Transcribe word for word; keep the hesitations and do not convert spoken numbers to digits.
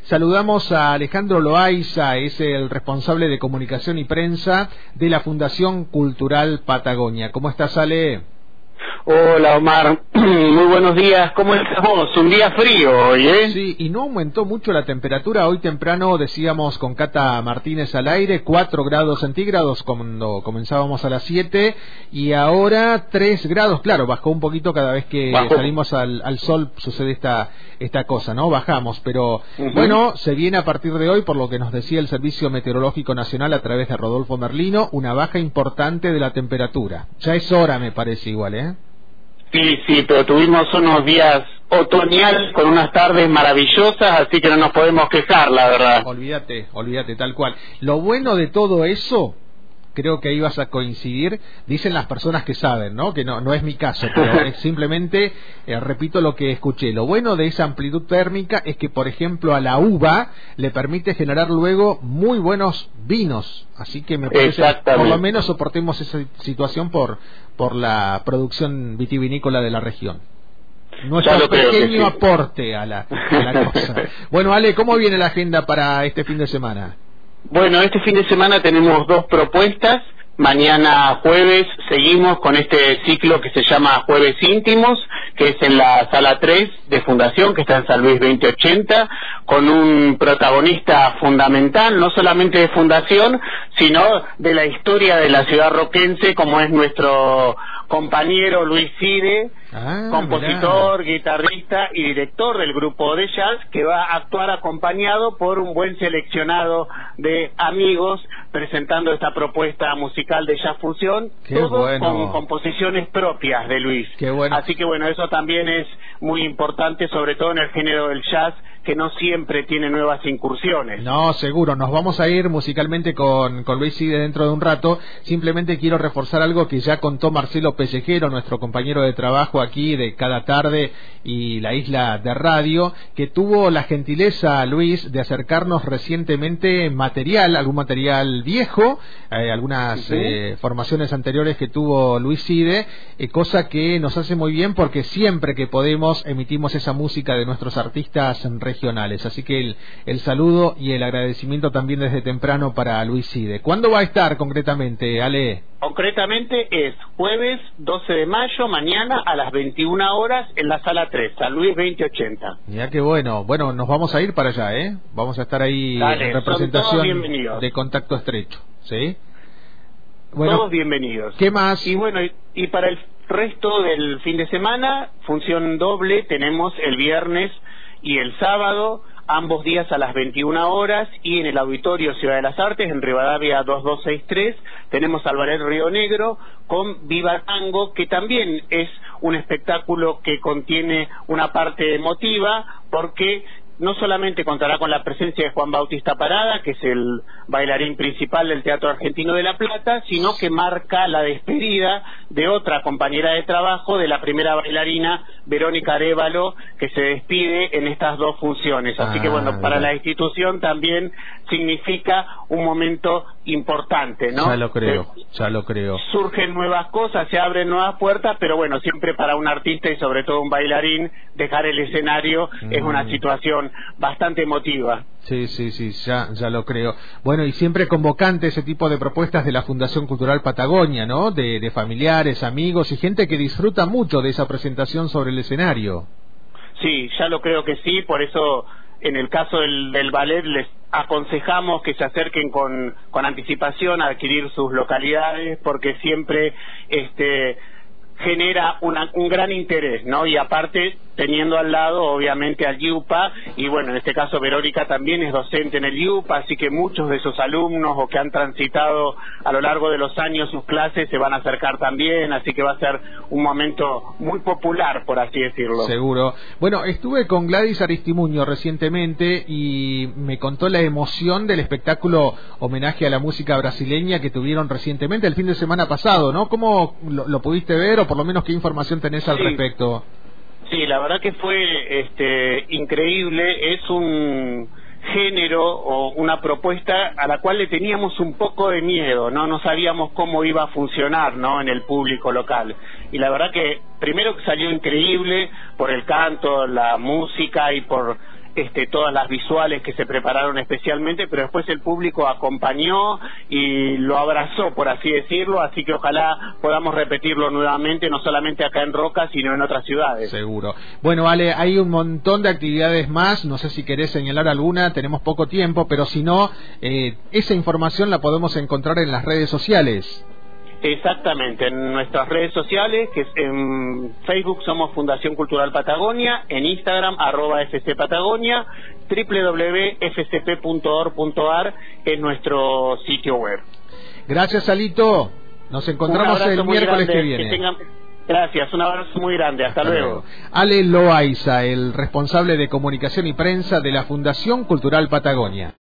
Saludamos a Alejandro Loaiza, es el responsable de comunicación y prensa de la Fundación Cultural Patagonia. ¿Cómo estás, Ale? Hola, Omar. Muy buenos días. ¿Cómo estamos? Un día frío hoy, ¿eh? Sí, y no aumentó mucho la temperatura. Hoy temprano decíamos con Cata Martínez al aire, cuatro grados centígrados cuando comenzábamos a las siete, y ahora tres grados. Claro, bajó un poquito cada vez que Bajo. salimos al, al sol, sucede esta esta cosa, ¿no? Bajamos, pero uh-huh. bueno, se viene a partir de hoy, por lo que nos decía el Servicio Meteorológico Nacional a través de Rodolfo Merlino, una baja importante de la temperatura. Ya es hora, me parece, igual, ¿eh? Sí, sí, pero tuvimos unos días otoñales con unas tardes maravillosas, así que no nos podemos quejar, la verdad. Olvídate, olvídate, tal cual. Lo bueno de todo eso, creo que ahí vas a coincidir, dicen las personas que saben, ¿no? Que no, no es mi caso, pero es simplemente, eh, repito lo que escuché. Lo bueno de esa amplitud térmica es que, por ejemplo, a la uva le permite generar luego muy buenos vinos. Así que me parece que por lo menos soportemos esa situación por, por la producción vitivinícola de la región. Nuestro pequeño sí. aporte a la, a la cosa. Bueno, Ale, ¿cómo viene la agenda para este fin de semana? Bueno, este fin de semana tenemos dos propuestas. Mañana jueves seguimos con este ciclo que se llama Jueves Íntimos, que es en la sala tres de Fundación, que está en San Luis veinte ochenta, con un protagonista fundamental, no solamente de Fundación, sino de la historia de la ciudad roquense, como es nuestro compañero Luis Cide, ah, compositor, mirá. guitarrista y director del grupo de jazz, que va a actuar acompañado por un buen seleccionado de amigos presentando esta propuesta musical de jazz fusión, Qué todo bueno. con composiciones propias de Luis. Qué bueno. Así que bueno, eso también es muy importante, sobre todo en el género del jazz, que no siempre tiene nuevas incursiones. No, seguro, nos vamos a ir musicalmente con, con Luis Cide dentro de un rato. Simplemente quiero reforzar algo que ya contó Marcelo Pellejero, nuestro compañero de trabajo aquí de Cada Tarde y la Isla de Radio, que tuvo la gentileza, Luis, de acercarnos recientemente material, algún material viejo, eh, algunas ¿Sí? eh, formaciones anteriores que tuvo Luis Cide, eh, cosa que nos hace muy bien porque siempre que podemos emitimos esa música de nuestros artistas regionales. Así que el, el saludo y el agradecimiento también desde temprano para Luis Cide. ¿Cuándo va a estar concretamente, Ale? Concretamente es jueves doce de mayo, mañana a las veintiuna horas en la sala tres, San Luis veinte ochenta. Mira qué bueno. Bueno, nos vamos a ir para allá, ¿eh? Vamos a estar ahí Dale, en representación de Contacto Estrecho, ¿sí? Bueno, todos bienvenidos. ¿Qué más? Y bueno, y, y para el resto del fin de semana, función doble, tenemos el viernes y el sábado, ambos días a las veintiuna horas, y en el Auditorio Ciudad de las Artes, en Rivadavia dos dos seis tres, tenemos al Ballet Río Negro con Viva Tango, que también es un espectáculo que contiene una parte emotiva, porque no solamente contará con la presencia de Juan Bautista Parada, que es el bailarín principal del Teatro Argentino de La Plata, sino que marca la despedida de otra compañera de trabajo, de la primera bailarina, Verónica Arévalo, que se despide en estas dos funciones. Así ah, que bueno, para la institución también significa un momento importante, ¿no? Ya lo creo, eh, ya lo creo. Surgen nuevas cosas, se abren nuevas puertas, pero bueno, siempre para un artista y sobre todo un bailarín, dejar el escenario mm. es una situación bastante emotiva. Sí, sí, sí, ya, ya lo creo. Bueno, y siempre convocante ese tipo de propuestas de la Fundación Cultural Patagonia, ¿no? De, de familiares, amigos y gente que disfruta mucho de esa presentación sobre el escenario. Sí, ya lo creo que sí, por eso en el caso del, del ballet les aconsejamos que se acerquen con, con anticipación a adquirir sus localidades, porque siempre este genera una, un gran interés, ¿no? Y aparte, teniendo al lado, obviamente, al I U P A, y bueno, en este caso Verónica también es docente en el I U P A, así que muchos de sus alumnos o que han transitado a lo largo de los años sus clases se van a acercar también, así que va a ser un momento muy popular, por así decirlo. Seguro. Bueno, estuve con Gladys Aristimuño recientemente y me contó la emoción del espectáculo homenaje a la música brasileña que tuvieron recientemente el fin de semana pasado, ¿no? ¿Cómo lo, lo pudiste ver o por lo menos qué información tenés al sí. respecto? Sí, la verdad que fue este increíble, es un género o una propuesta a la cual le teníamos un poco de miedo, no no sabíamos cómo iba a funcionar, ¿no?, en el público local. Y la verdad que primero que salió increíble por el canto, la música y por este, todas las visuales que se prepararon especialmente, pero después el público acompañó y lo abrazó, por así decirlo, así que ojalá podamos repetirlo nuevamente, no solamente acá en Roca, sino en otras ciudades. Seguro. Bueno, Ale, hay un montón de actividades más, no sé si querés señalar alguna, tenemos poco tiempo, pero si no, eh, esa información la podemos encontrar en las redes sociales. Exactamente, en nuestras redes sociales, que es en Facebook somos Fundación Cultural Patagonia, en Instagram arroba F C Patagonia, doble u doble u doble u punto f c p punto org punto a r es nuestro sitio web. Gracias, Alito. Nos encontramos el miércoles grande, que viene. Que tengan... Gracias, un abrazo muy grande, hasta, hasta luego. luego. Ale Loaiza, el responsable de comunicación y prensa de la Fundación Cultural Patagonia.